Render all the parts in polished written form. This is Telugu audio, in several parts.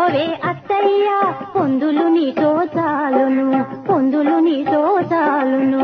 పోవే అత్తయ్య పొందులు నీతో చాలును పొందులు నీతో చాలును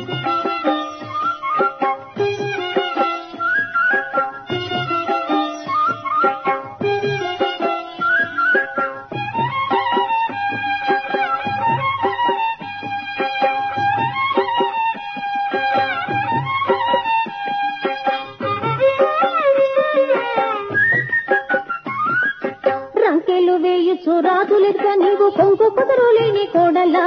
రంకెలు వేయుచు రాజులెక్క నీవు కొంగు కుదురు లేని కోడలా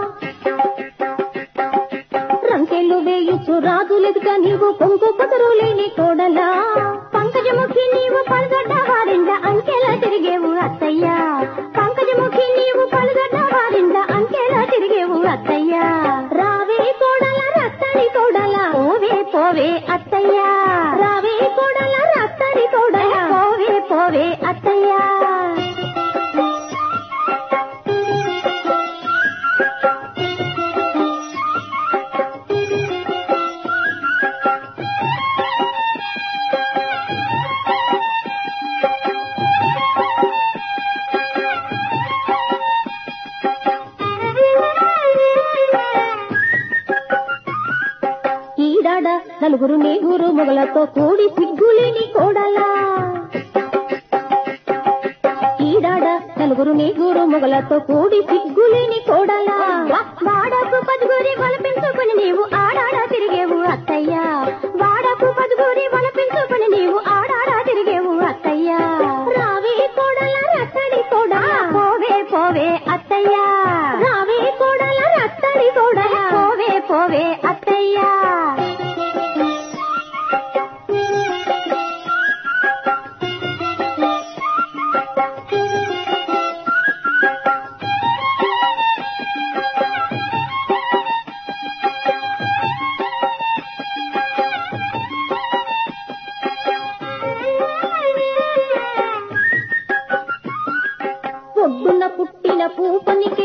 రంకెలు వేయుచు రాజులెక్క నీవు కొంగు కుదురు లేని కోడలా పంకజముఖి నీవు పలుగడ్డ వారింద అంకెలా తిరిగేవు అత్తయ్య పంకజముఖి నీవు పలుగడ్డ వారింద అంకెలా తిరిగేవు అత్తయ్య రావే కోడల రత్తడి కోడల పోవే పోవే అత్తయ్య రావే కోడల రత్తడి కోడల పోవే పోవే అత్తయ్య ఈడాడ నలుగురు నీగురు మొగలతో కూడి సిగ్గులేని కోడలా ఈడాడ నలుగురు నీగురు మొగలతో కూడి సిగ్గులేని కోడలా వాడకు పదుగురి వలపించుకుని నీవు ఆడాడా తిరిగేవు అత్తయ్య వాడకు పదుగురి వలపించుకుని నీవు ఆడాడా తిరిగేవు అత్తయ్య రావే కోడల రత్తడి కోడల పోవే పోవే అత్తయ్య రావే కోడల రత్తడి కోడల పోవే పోవే అత్తయ్య ఒడ్డున పుట్టిన పూపనికి